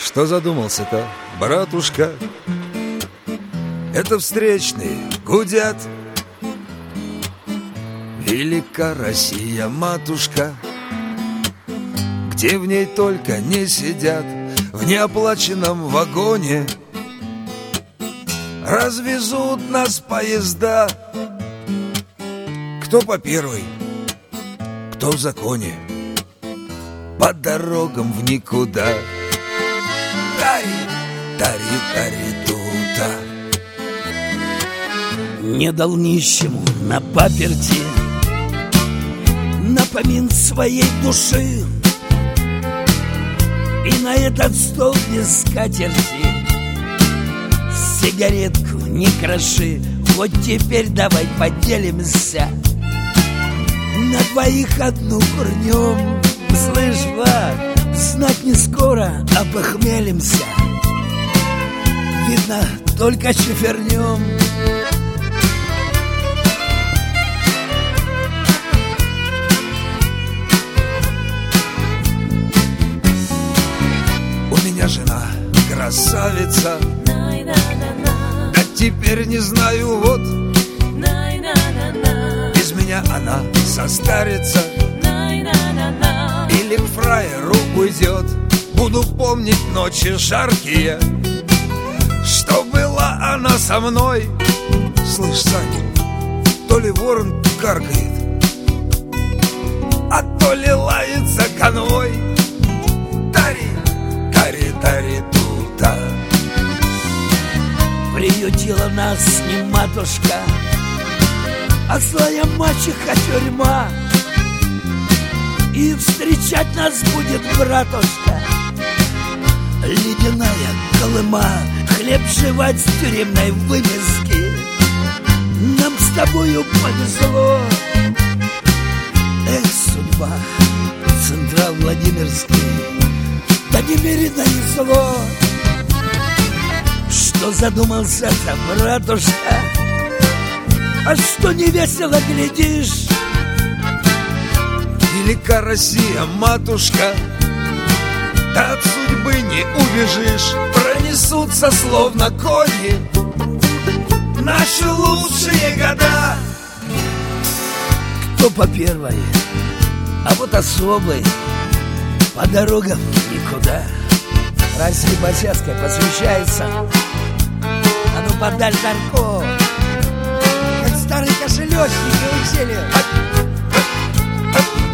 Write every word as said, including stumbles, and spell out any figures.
Что задумался-то, братушка? Это встречные гудят. Велика Россия, матушка, где в ней только не сидят в неоплаченном вагоне. Развезут нас поезда. Кто по первой, кто в законе, по дорогам в никуда. Тари, тари, тари, тута. Не дал нищему на паперти напомин своей души, и на этот стол без скатерти сигаретку не кроши. Вот теперь давай поделимся, на двоих одну курнем. Слышь, Влад, знать не скоро опохмелимся, видно, только чифернем. У меня жена красавица, а теперь не знаю, вот без меня она состарится или к фраеру уйдет. Буду помнить ночи жаркие, что была она со мной. Слышь, Саня, то ли ворон каркает, а то ли лается конвой. Тари, тари, тари, тута. Приютила нас не матушка, а злая мачеха тюрьма. И встречать нас будет братушка ледяная Колыма. Хлеб жевать с тюремной вывески нам с тобою повезло. Эх, судьба, Централ Владимирский, да немерено и зло. Что задумался-то, братушка? А что не весело глядишь? Велика Россия, матушка, да от судьбы не убежишь. Пронесутся словно кони наши лучшие года. Кто по первой, а вот особый, по дорогам никуда. Россия Босяцкая посвящается. А ну подаль Тарко, как старый кошелечник и учили.